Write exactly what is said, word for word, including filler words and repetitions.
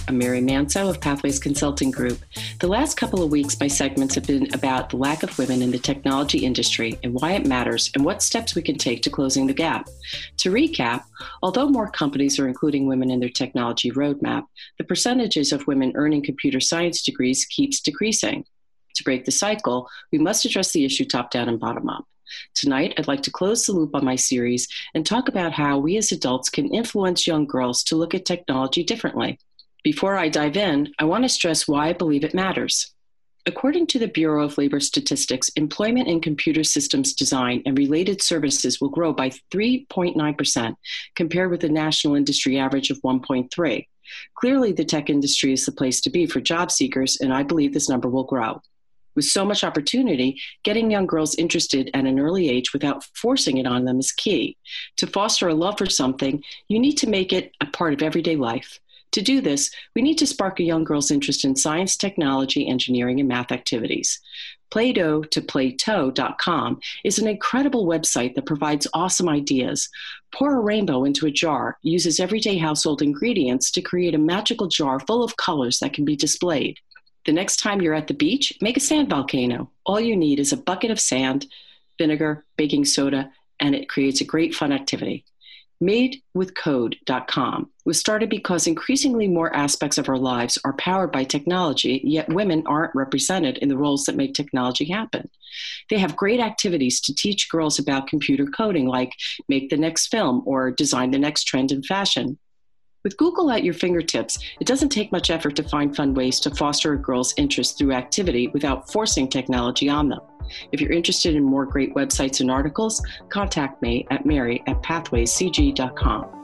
I'm Mary Manso of Pathways Consulting Group. The last couple of weeks, my segments have been about the lack of women in the technology industry and why it matters and what steps we can take to closing the gap. To recap, although more companies are including women in their technology roadmap, the percentages of women earning computer science degrees keeps decreasing. To break the cycle, we must address the issue top down and bottom up. Tonight, I'd like to close the loop on my series and talk about how we as adults can influence young girls to look at technology differently. Before I dive in, I want to stress why I believe it matters. According to the Bureau of Labor Statistics, employment in computer systems design and related services will grow by three point nine percent, compared with the national industry average of one point three. Clearly, the tech industry is the place to be for job seekers, and I believe this number will grow. With so much opportunity, getting young girls interested at an early age without forcing it on them is key. To foster a love for something, you need to make it a part of everyday life. To do this, we need to spark a young girl's interest in science, technology, engineering, and math activities. Play-Doh to Play-Toh dot com is an incredible website that provides awesome ideas. Pour a rainbow into a jar, uses everyday household ingredients to create a magical jar full of colors that can be displayed. The next time you're at the beach, make a sand volcano. All you need is a bucket of sand, vinegar, baking soda, and it creates a great fun activity. Made with Code dot com was started because increasingly more aspects of our lives are powered by technology, yet women aren't represented in the roles that make technology happen. They have great activities to teach girls about computer coding, like make the next film or design the next trend in fashion. With Google at your fingertips, it doesn't take much effort to find fun ways to foster a girl's interest through activity without forcing technology on them. If you're interested in more great websites and articles, contact me at mary at pathways c g dot com.